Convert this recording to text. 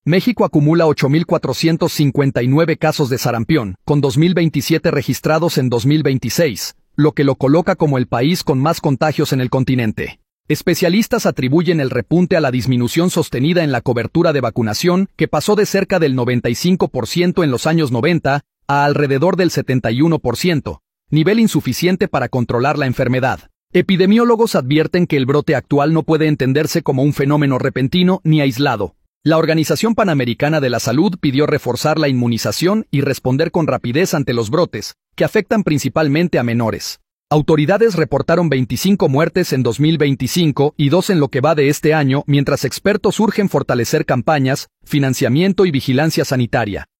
México acumula 8.459 casos de sarampión, con 2.027 registrados en 2026, lo que lo coloca como el país con más contagios en el continente. Especialistas atribuyen el repunte a la disminución sostenida en la cobertura de vacunación, que pasó de cerca del 95% en los años 90 a alrededor del 71%, nivel insuficiente para controlar la enfermedad. Epidemiólogos advierten que el brote actual no puede entenderse como un fenómeno repentino ni aislado. La Organización Panamericana de la Salud pidió reforzar la inmunización y responder con rapidez ante los brotes, que afectan principalmente a menores. Autoridades reportaron 25 muertes en 2025 y 2 en lo que va de este año, mientras expertos urgen fortalecer campañas, financiamiento y vigilancia sanitaria.